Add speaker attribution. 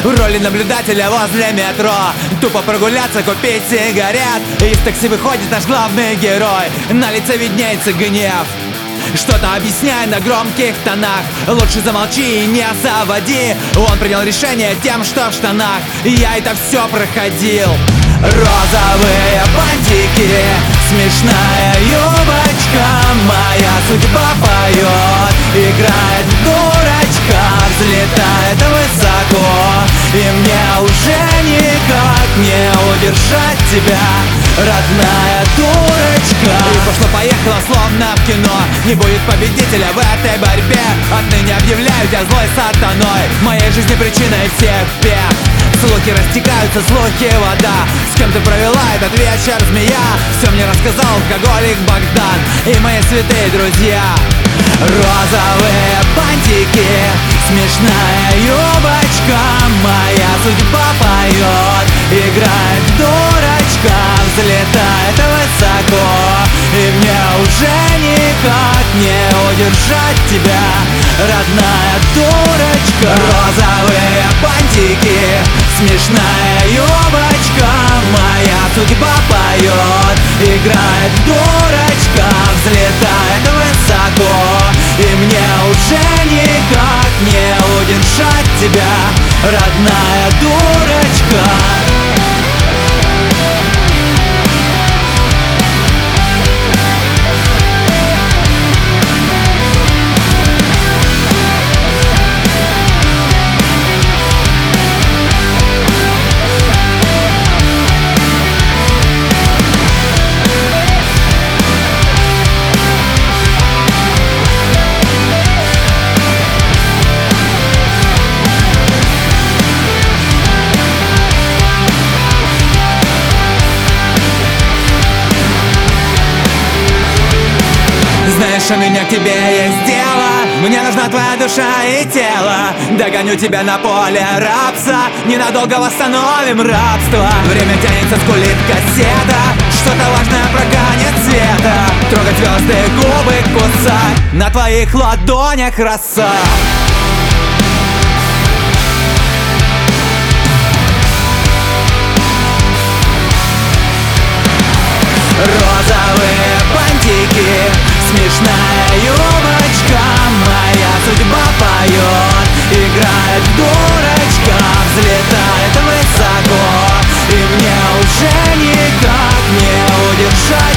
Speaker 1: В роли наблюдателя возле метро, тупо прогуляться, купить сигарет. Из такси выходит наш главный герой, на лице виднеется гнев. Что-то объясняя на громких тонах, лучше замолчи и не заводи. Он принял решение тем, что в штанах. Я это все проходил. Розовые бантики, смешная юбочка, моя судьба поет, играет в дурачка, взлетает высоко, и мне уже никак не удержать тебя, родная дурочка. И пошло-поехало, словно в кино. Не будет победителя в этой борьбе. Отныне объявляю тебя злой сатаной, моей жизни причиной всех бед. Слухи растекаются, слухи вода. С кем ты провела этот вечер, змея? Все мне рассказал алкоголик Богдан и мои святые друзья. Розовые бантики, смешная юбочка, моя судьба поет, играет в дурачка, взлетает высоко, и мне уже никак не удержать тебя, родная дурочка. Розовые бантики, смешная юбочка, моя судьба поет, играет в дурачка, взлетает высоко, и мне уже никак не удержать тебя, родная дурочка. Знаешь, у меня к тебе есть дело, мне нужна твоя душа и тело. Догоню тебя на поле рапса, ненадолго восстановим рабство. Время тянется, скулит кассета, что-то важное проганит света. Трогать звезды, губы кусать, на твоих ладонях роса. Розовые бантики, смешная юбочка, моя судьба поет, играет в дурачка, взлетает высоко, и мне уже никак не удержать